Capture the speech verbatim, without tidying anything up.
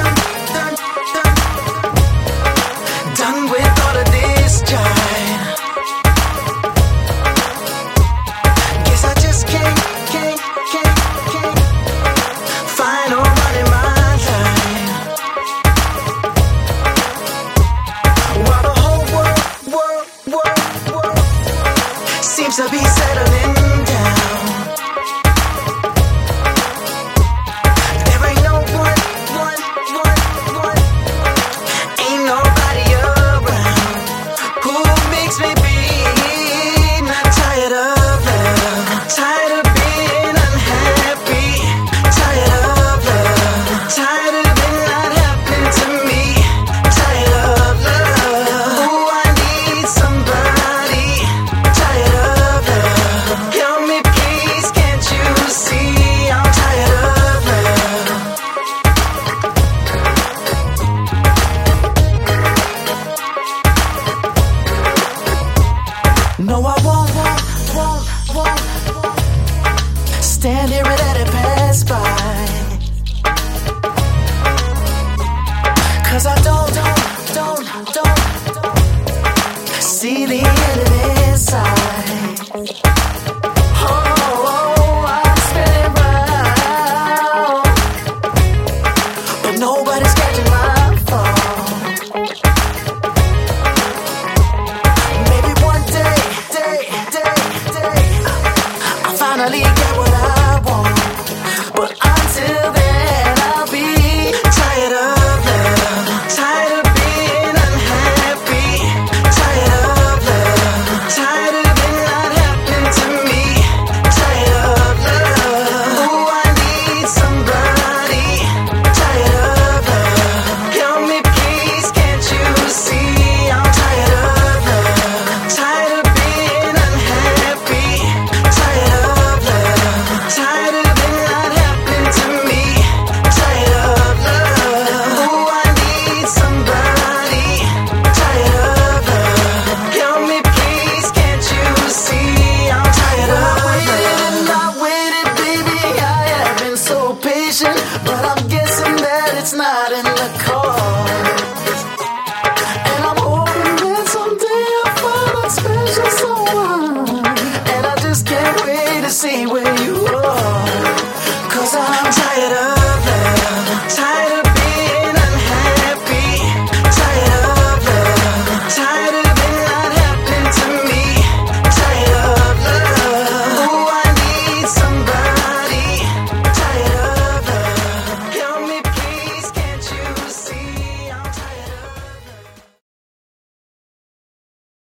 done, done, done with all of this jive. Guess I just can't, can't, can't, can't find no one in my life. While the whole world, world, world, world seems to be settling down. There ain't no one, one, one, one. Ain't nobody around who makes me be not tired of love, tired of being unhappy, tired of love, tired of it not happening to me, tired of love. Ooh, I need somebody, tired of love. Help me please, can't you see I'm tired of love? No, I won't, won't, won't, won't, won't stand here and let it pass by. Cause I don't, don't, don't, don't, don't see the end in his side. Oh, oh, I'm spinning round, but nobody's catching my fall. Maybe one day, day, day, day, I'll finally get what I want. But until then, I'll be tired of love, tired of being unhappy, tired of love, tired of it not happening to me, tired of love. Ooh, I need somebody, tired of love. Help me please, can't you see I'm tired of love, tired of being unhappy, tired of love, tired of it not happening to me, tired of love. Ooh, I need somebody, tired of love. Help me please, can't you see I'm tired of love? Not waited, baby, I have been so patient, but I'm guessing that it's not in the cards.